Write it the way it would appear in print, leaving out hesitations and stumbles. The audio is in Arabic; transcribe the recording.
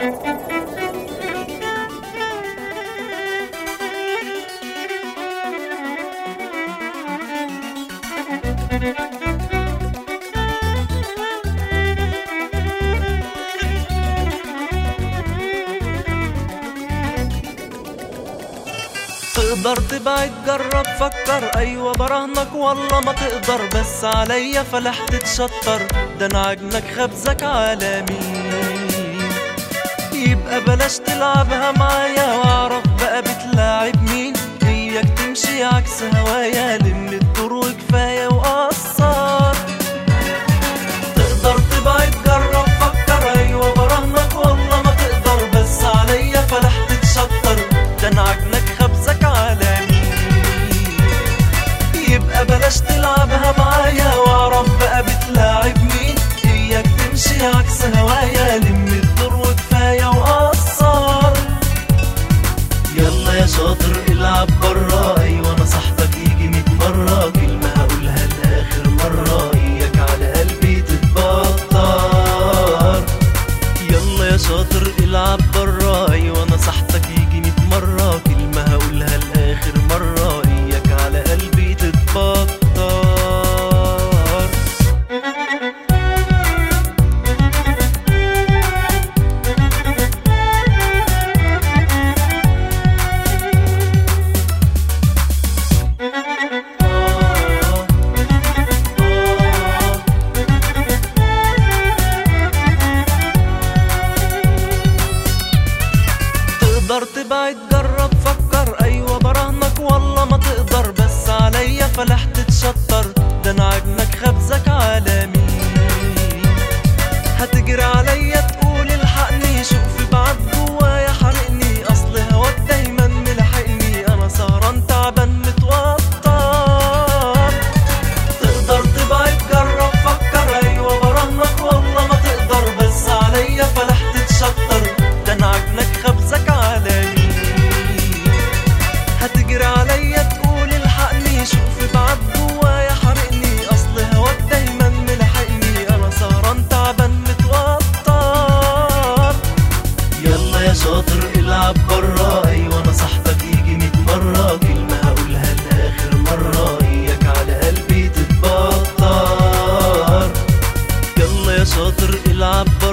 تقدر تبعد جرب فكر، ايوه براهنك والله ما تقدر، بس عليا فلح تتشطر، ده انا عجنك خبزك عالمي. يبقى بلاش تلعبها معايا واعرف بقى بتلاعب مين، اياك تمشي عكس هوايا، لم الدور وكفايه وقصر. تقدر تبعد جرب فكر، ايوه براهنك والله ما تقدر، بس عليا فلح تتشطر، ده انا عجنك خبزك عالمي. يبقى بلاش تلعبها معايا واعرف بقى بتلاعب مين، اياك تمشي عكس هوايا، لم الدور وكفايه وقصر. يلا يا شاطر العب برا، ايوه نصحتك يجي 100 مره، كلمه هقولها لاخر مره، اياك على قلبي تتبطر. يلا يا شاطر العب برا، ايوه نصحتك يجي 100 مره، كلمه هقولها لاخر مره، اياك على قلبي تتبطر. تقدر تبعد جرب فكر، ايوه براهنك والله ما تقدر، بس عليا فلح تتشطر، ده انا عجنك خبزك عالمي. هتجري عليا تقول الحقني، شوف بعد جوايا حرقني، اصل هواك دايما ملحقني، انا سهران تعبان متوتر. تقدر تبعد جرب فكر، ايوه براهنك والله ما تقدر، بس عليا فلح تتشطر، ده انا عجنك خبزك عالمي. هتجري عليا تقول الحقني، شوف بعد جوايا حرقني، اصل هواك دايما ملحقني، انا سهران تعبان متوتر. يلا يا شاطر العب برا، ايوه نصحتك يجي 100 مره، كلمه هقولها لاخر مره، اياك على قلبي تتبطر. يلا يا شاطر العب